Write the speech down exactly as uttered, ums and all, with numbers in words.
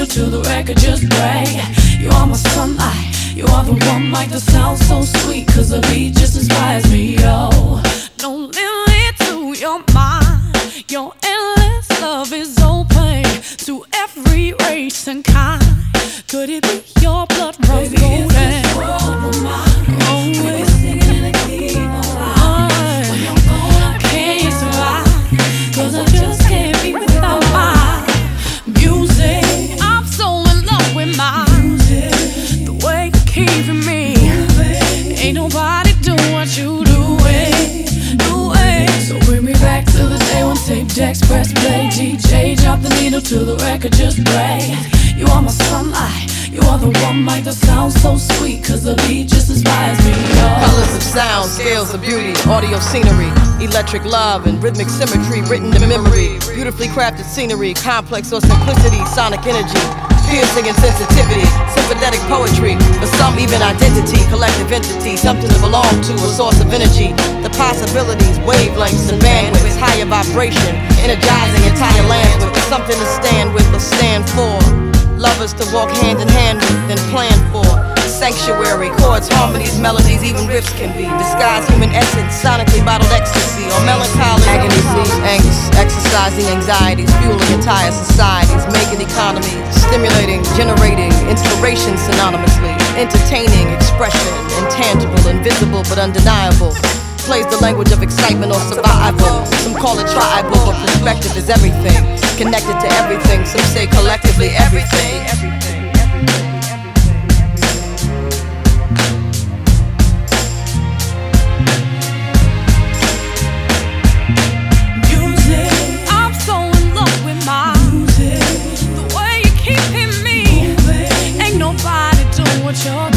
till the record just break. You are my sunlight, you are the one mic that sounds so sweet, cause the beat just inspires me, yo. No limit to your mind, your endless love is open to every race and kind. Could it be your blood runs golden? Baby, if this world were mine, oh, we'd be singing in a key alive. When you're gone, I can't survive, cause I just can't be without my music. I'm so in love with my music, the way you're keeping me moving. Ain't nobody do what you do it, do it. So bring me back to the day when tape decks press play. D J drop the needle till the record just break. You are my sunlight, you are the one mic that sounds so sweet, cause the beat just inspires me, yo. Colors of sound, scales of beauty, audio scenery, electric love and rhythmic symmetry written to memory. Beautifully crafted scenery, complex or simplicity, sonic energy, piercing and sensitivity, sympathetic poetry, for some even identity, collective entity, something to belong to, a source of energy. The possibilities, wavelengths and bandwidths, higher vibration, energizing entire lands with something to stand with or stand for. Lovers to walk hand in hand with and plan for. Sanctuary, chords, harmonies, melodies, even riffs can be disguised human essence, sonically bottled ecstasy or melancholy agony, angst, exercising anxieties, fueling entire societies, making economies, stimulating, generating inspiration synonymously, entertaining, expression, intangible, invisible but undeniable. Plays the language of excitement or survival. Some call it tribal, but perspective is everything. Connected to everything, some say collectively everything. Music, I'm so in love with my music. The way you're keeping me moving. Ain't nobody doing what you're